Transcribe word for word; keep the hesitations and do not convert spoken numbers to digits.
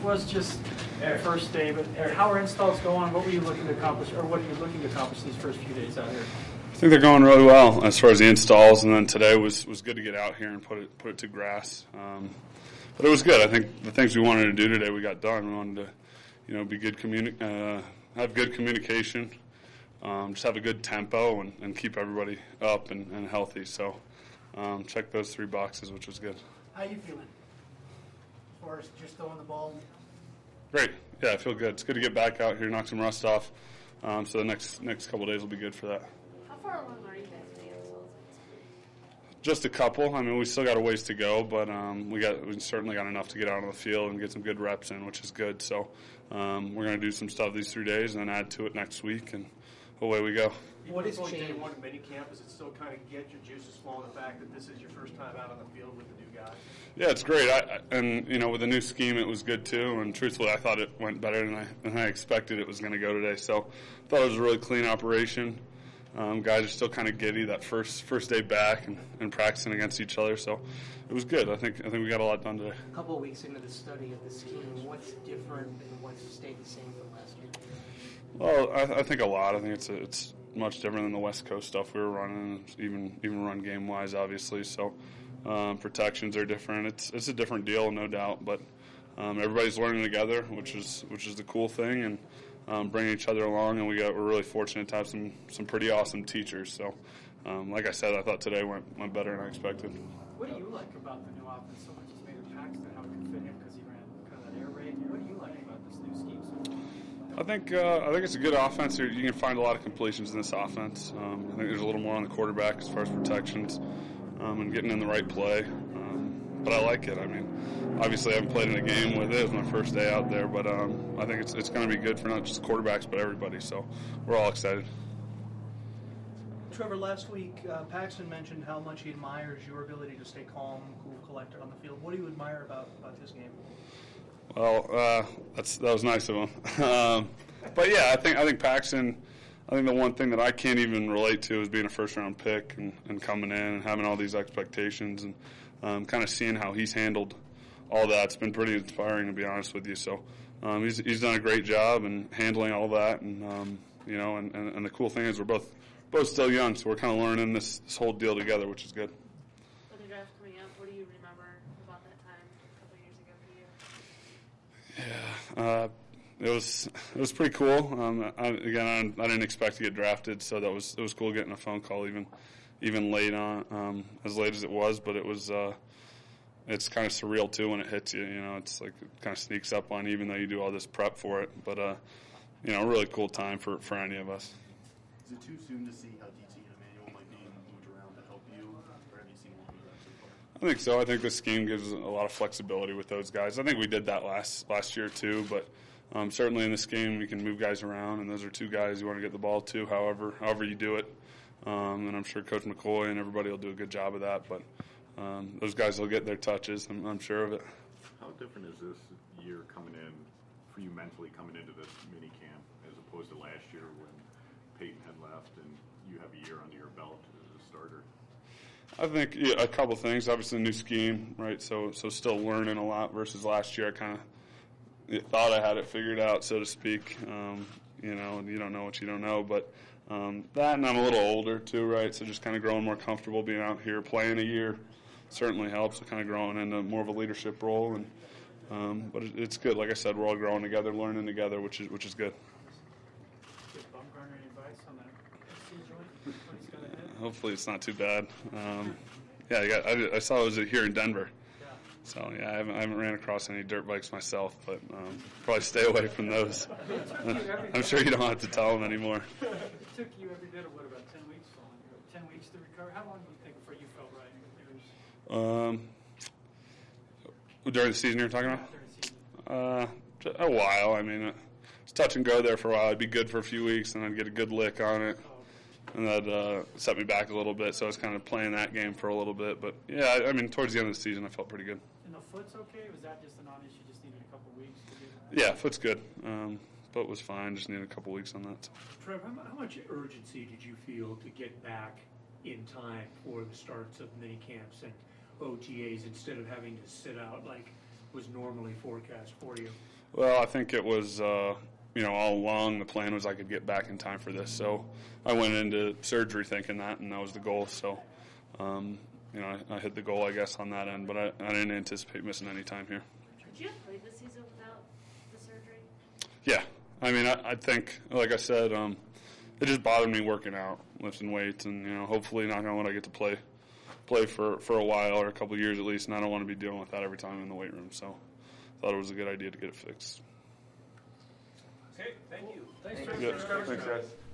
was just the first day, but how are installs going? What were you looking to accomplish, or what are you looking to accomplish these first few days out here? I think they're going really well as far as the installs, and then today was, was good to get out here and put it put it to grass. Um, but it was good. I think the things we wanted to do today we got done. We wanted to, you know, be good communi- uh, have good communication, um, just have a good tempo, and, and keep everybody up and, and healthy. So um, check those three boxes, which was good. How are you feeling? As far as just throwing the ball? Great. Yeah, I feel good. It's good to get back out here, knock some rust off. Um, so the next next couple of days will be good for that. How far along are you guys in the installs? Just a couple. I mean, we still got a ways to go, but um, we got we certainly got enough to get out on the field and get some good reps in, which is good. So um, we're going to do some stuff these three days and then add to it next week, and away we go. What has Before changed? Day one mini camp, is it still kind of get your juices flowing? The fact that this is your first time out on the field with the new guys. Yeah, it's great. I, I- and you know, with the new scheme, it was good too. And truthfully, I thought it went better than I than I expected it was going to go today. So I thought it was a really clean operation. Um, guys are still kind of giddy that first first day back and, and practicing against each other. So it was good. I think I think we got a lot done today. A couple of weeks into the study of the scheme, what's different and what's stayed the same from last year? Well, I, I think a lot. I think it's it's much different than the West Coast stuff we were running, even even run game wise, obviously. So um, protections are different. It's it's a different deal, no doubt. But um, everybody's learning together, which is which is the cool thing, and um, bringing each other along. And we got we're really fortunate to have some some pretty awesome teachers. So, um, like I said, I thought today went went better than I expected. What do you like about the new offense so much as Mayor Paxton, how it could fit him because he ran kind of that air raid? What do you like about this new scheme so far? I think uh, I think it's a good offense. You can find a lot of completions in this offense. Um, I think there's a little more on the quarterback as far as protections um, and getting in the right play. Um, but I like it. I mean, obviously I haven't played in a game with it. It was my first day out there, but um, I think it's it's going to be good for not just the quarterbacks but everybody. So we're all excited. Trevor, last week uh, Paxton mentioned how much he admires your ability to stay calm, cool, collected on the field. What do you admire about, about this game? Well, uh, that's that was nice of him. um, but yeah, I think I think Paxton. I think the one thing that I can't even relate to is being a first round pick and, and coming in and having all these expectations and um, kind of seeing how he's handled all that. It's been pretty inspiring, to be honest with you. So um, he's he's done a great job in handling all that, and um, you know, and, and, and the cool thing is we're both both still young, so we're kind of learning this, this whole deal together, which is good. With the draft coming up, what do you remember about that time a couple years ago for you? Yeah, uh, it was it was pretty cool. Um, I, again, I, I didn't expect to get drafted, so that was it was cool getting a phone call even even late on, um, as late as it was. But it was uh, it's kind of surreal too when it hits you. You know, it's like it kind of sneaks up on you, even though you do all this prep for it. But uh, you know, a really cool time for, for any of us. Is it too soon to see how D T and Emmanuel might be moved around to help you, or have you seen any of that so far? I think so. I think the scheme gives a lot of flexibility with those guys. I think we did that last last year too, but um, certainly in this game you can move guys around, and those are two guys you want to get the ball to, however however you do it. Um, and I'm sure Coach McCoy and everybody will do a good job of that. But um, those guys will get their touches. I'm, I'm sure of it. How different is this year coming in for you mentally coming into this mini camp as opposed to last year when Peyton had left and you have a year under your belt as a starter? I think yeah, a couple things. Obviously, a new scheme, right? So, so still learning a lot versus last year. I kind of thought I had it figured out, so to speak. Um, you know, you don't know what you don't know, but um, that, and I'm a little older too, right? So just kind of growing more comfortable being out here playing a year certainly helps. Kind of growing into more of a leadership role, and um, but it, it's good. Like I said, we're all growing together, learning together, which is which is good. Did Bumgarner any advice on that S C joint? When it's gonna hit? Hopefully, it's not too bad. Um, yeah, I, got, I, I saw it was here in Denver. Yeah. So, yeah, I haven't, I haven't ran across any dirt bikes myself, but um, probably stay away from those. I'm sure you don't have to tell them anymore. It took you every bit of, what, about ten weeks falling? ten weeks to recover? How long do you think before you felt right? Um, during the season you're talking about? Uh, a while. I mean, it's touch and go there for a while. It'd be good for a few weeks, and I'd get a good lick on it. And that uh, set me back a little bit, so I was kind of playing that game for a little bit. But, yeah, I mean, towards the end of the season, I felt pretty good. And the foot's okay? Was that just a non-issue, just needed a couple weeks to get that? Yeah, foot's good. Um, foot was fine, just needed a couple weeks on that. So. Trev, how, how much urgency did you feel to get back in time for the starts of mini camps and O T As instead of having to sit out like was normally forecast for you? Well, I think it was, uh, you know, all along the plan was I could get back in time for this. So I went into surgery thinking that, and that was the goal. So, um, you know, I, I hit the goal, I guess, on that end. But I, I didn't anticipate missing any time here. Could you have played this season without the surgery? Yeah. I mean, I, I think, like I said, um, it just bothered me working out, lifting weights, and, you know, hopefully, knock on wood, I get to play play for, for a while or a couple of years at least, and I don't want to be dealing with that every time in the weight room. So I thought it was a good idea to get it fixed. Okay, thank you. Thanks, Good. Thanks, guys.